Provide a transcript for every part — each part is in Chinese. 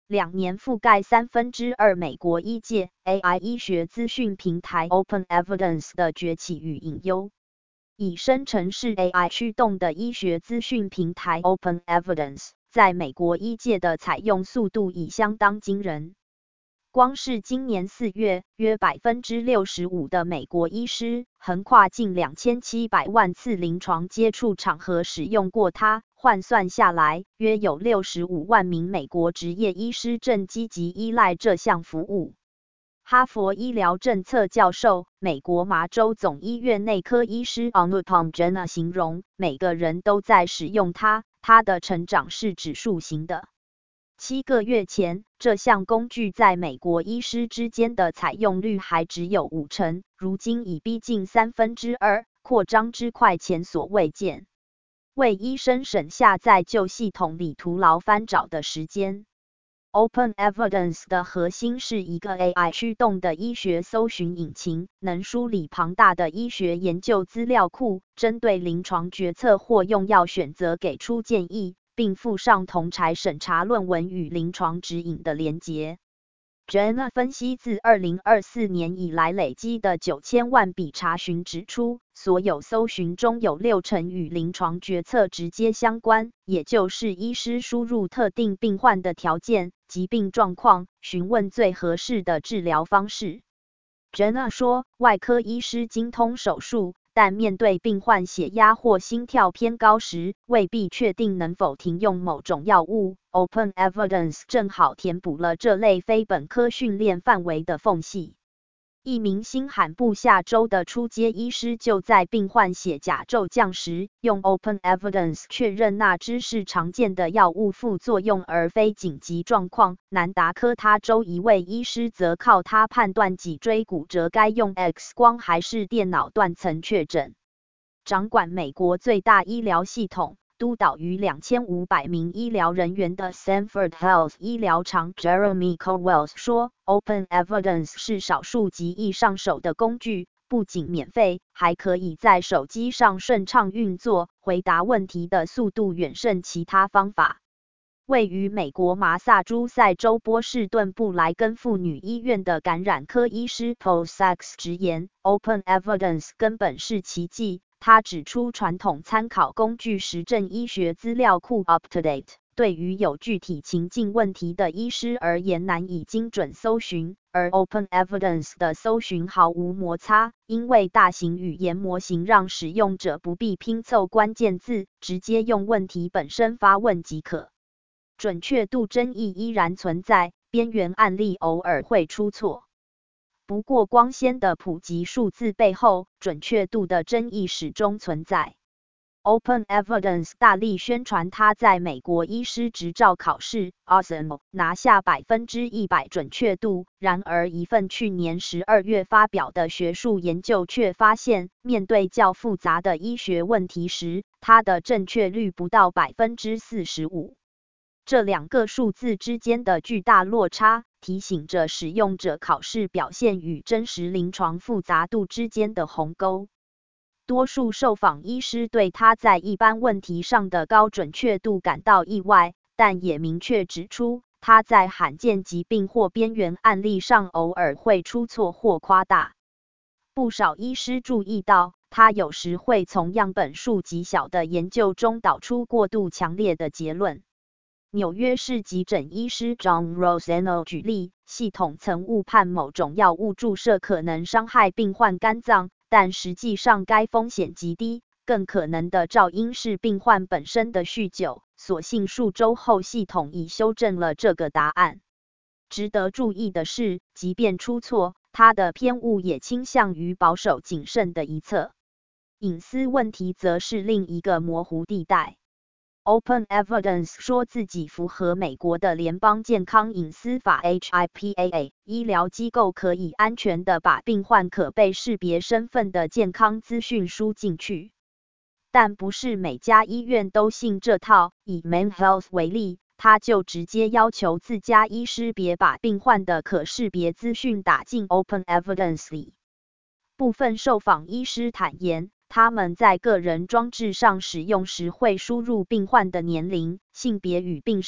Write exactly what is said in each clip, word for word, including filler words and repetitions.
两年覆盖三分之二美国医界 A I 医学资讯平台 Open Evidence 的崛起与隐忧。以生成式 A I 驱动的医学资讯平台 Open Evidence 在美国医界的采用速度已相当惊人。光是今年四月，约 百分之六十五 的美国医师横跨近两千七百万次临床接触场合使用过它，换算下来，约有六十五万名美国执业医师正积极依赖这项服务。哈佛医疗政策教授、美国麻州总医院内科医师 Anupam Jena 形容，每个人都在使用它，它的成长是指数型的。七个月前，这项工具在美国医师之间的采用率还只有五成，如今已逼近三分之二，扩张之快前所未见，为医生省下在旧系统里徒劳翻找的时间。Open Evidence 的核心是一个 A I 驱动的医学搜寻引擎，能梳理庞大的医学研究资料库，针对临床决策或用药选择给出建议，并附上同侪审查论文与临床指引的连结。Jena 分析自二零二四年以来累积的九千万笔查询指出，所有搜寻中有六成与临床决策直接相关，也就是医师输入特定病患的条件、疾病状况，询问最合适的治疗方式。Jena 说，外科医师精通手术，但面对病患血压或心跳偏高时，未必确定能否停用某种药物。Open Evidence 正好填补了这类非本科训练范围的缝隙。一名新罕布夏州的初阶医师就在病患血钾骤降时，用 Open Evidence 确认那只是常见的药物副作用而非紧急状况。南达科他州一位医师则靠它判断脊椎骨折该用 X 光还是电脑断层确诊。掌管美国最大医疗系统，督导逾两千五百名医疗人员的 Stanford Health 医疗长 Jeremy Cowell 说， Open Evidence 是少数极易上手的工具，不仅免费，还可以在手机上顺畅运作，回答问题的速度远胜其他方法。位于美国麻萨诸塞州波士顿布莱根妇女医院的感染科医师 Paul Sachs 直言， Open Evidence 根本是奇迹。他指出，传统参考工具实证医学资料库 UpToDate 对于有具体情境问题的医师而言难以精准搜寻，而 Open Evidence 的搜寻毫无摩擦，因为大型语言模型让使用者不必拼凑关键字，直接用问题本身发问即可。准确度争议依然存在，边缘案例偶尔会出错。不过光鲜的普及数字背后，准确度的争议始终存在。Open Evidence 大力宣传它在美国医师执照考试 A S M 拿下百分之百准确度，然而一份去年十二月发表的学术研究却发现，面对较复杂的医学问题时，它的正确率不到百分之四十五。这两个数字之间的巨大落差，提醒着使用者考试表现与真实临床复杂度之间的鸿沟。多数受访医师对他在一般问题上的高准确度感到意外，但也明确指出，他在罕见疾病或边缘案例上偶尔会出错或夸大。不少医师注意到，他有时会从样本数极小的研究中导出过度强烈的结论。纽约市急诊医师 John Rosano 举例，系统曾误判某种药物注射可能伤害病患肝脏，但实际上该风险极低，更可能的肇因是病患本身的酗酒。所幸数周后系统已修正了这个答案。值得注意的是，即便出错，它的偏误也倾向于保守谨慎的一侧。隐私问题则是另一个模糊地带。Open Evidence 说自己符合美国的联邦健康隐私法 H I P A A， 医疗机构可以安全地把病患可被识别身份的健康资讯输进去。但不是每家医院都信这套，以 Maine Health 为例，他就直接要求自家医师别把病患的可识别资讯打进 Open Evidence 里。部分受访医师坦言，他们在个人装置上使用时会输入病患的年龄、性别与病史，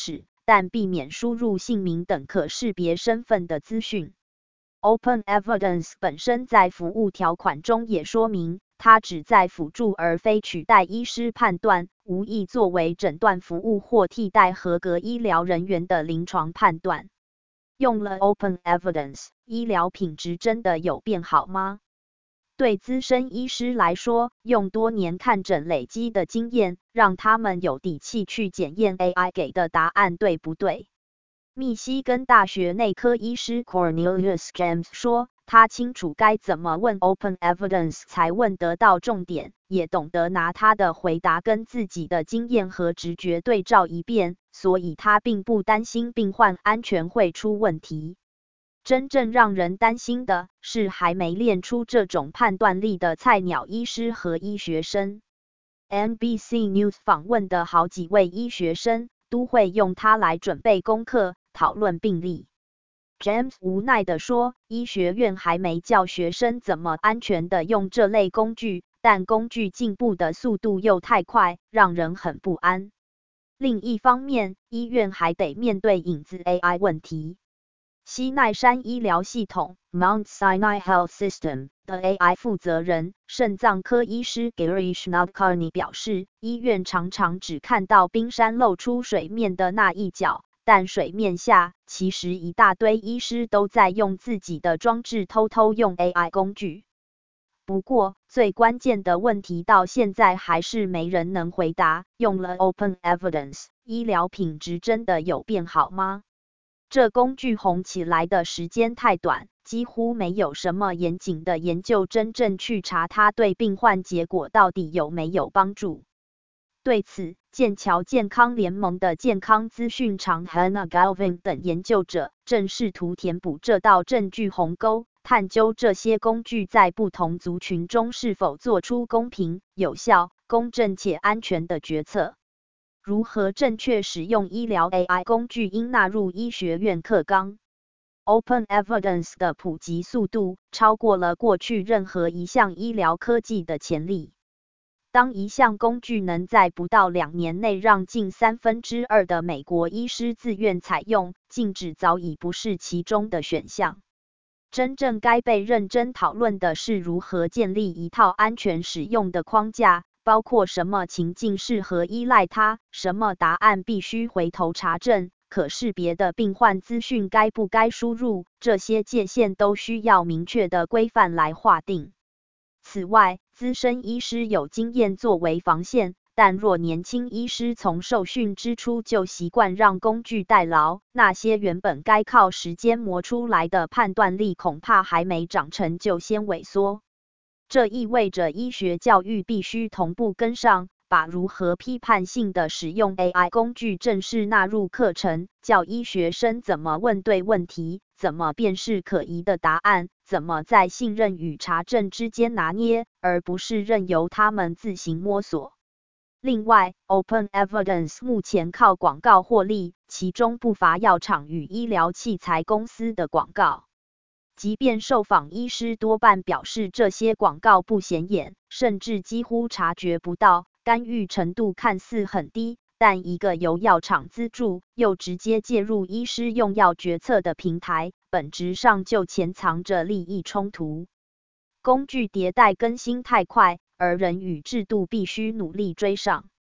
但避免输入姓名等可识别身份的资讯。Open Evidence 本身在服务条款中也说明，它旨在辅助而非取代医师判断，无意作为诊断服务或替代合格医疗人员的临床判断。用了 Open Evidence， 医疗品质真的有变好吗？对资深医师来说，用多年看诊累积的经验，让他们有底气去检验 A I 给的答案对不对。密西根大学内科医师 Cornelius James 说，他清楚该怎么问 Open Evidence 才问得到重点，也懂得拿他的回答跟自己的经验和直觉对照一遍，所以他并不担心病患安全会出问题。真正让人担心的是还没练出这种判断力的菜鸟医师和医学生。N B C News 访问的好几位医学生都会用它来准备功课，讨论病例。James 无奈地说，医学院还没教学生怎么安全地用这类工具，但工具进步的速度又太快，让人很不安。另一方面，医院还得面对影子 A I 问题。西奈山医疗系统 Mount Sinai Health System 的 A I 负责人、肾脏科医师 Girish Nadkarni 表示，医院常常只看到冰山露出水面的那一角，但水面下其实一大堆医师都在用自己的装置偷偷用 A I 工具。不过，最关键的问题到现在还是没人能回答，用了 Open Evidence， 医疗品质真的有变好吗？这工具红起来的时间太短，几乎没有什么严谨的研究真正去查它对病患结果到底有没有帮助。对此，剑桥健康联盟的健康资讯长 Hannah Galvin 等研究者正试图填补这道证据鸿沟，探究这些工具在不同族群中是否做出公平、有效、公正且安全的决策。如何正确使用医疗 A I 工具应纳入医学院课纲。Open Evidence 的普及速度超过了过去任何一项医疗科技的潜力。当一项工具能在不到两年内让近三分之二的美国医师自愿采用，禁止早已不是其中的选项。真正该被认真讨论的是如何建立一套安全使用的框架，包括什么情境适合依赖它，什么答案必须回头查证，可识别的病患资讯该不该输入，这些界限都需要明确的规范来划定。此外，资深医师有经验作为防线，但若年轻医师从受训之初就习惯让工具代劳，那些原本该靠时间磨出来的判断力恐怕还没长成就先萎缩。这意味着医学教育必须同步跟上，把如何批判性的使用 A I 工具正式纳入课程，教医学生怎么问对问题，怎么辨识可疑的答案，怎么在信任与查证之间拿捏，而不是任由他们自行摸索。另外 ，Open Evidence 目前靠广告获利，其中不乏药厂与医疗器材公司的广告。即便受访医师多半表示这些广告不显眼，甚至几乎察觉不到，干预程度看似很低，但一个由药厂资助又直接介入医师用药决策的平台，本质上就潜藏着利益冲突。工具迭代更新太快，而人与制度必须努力追上。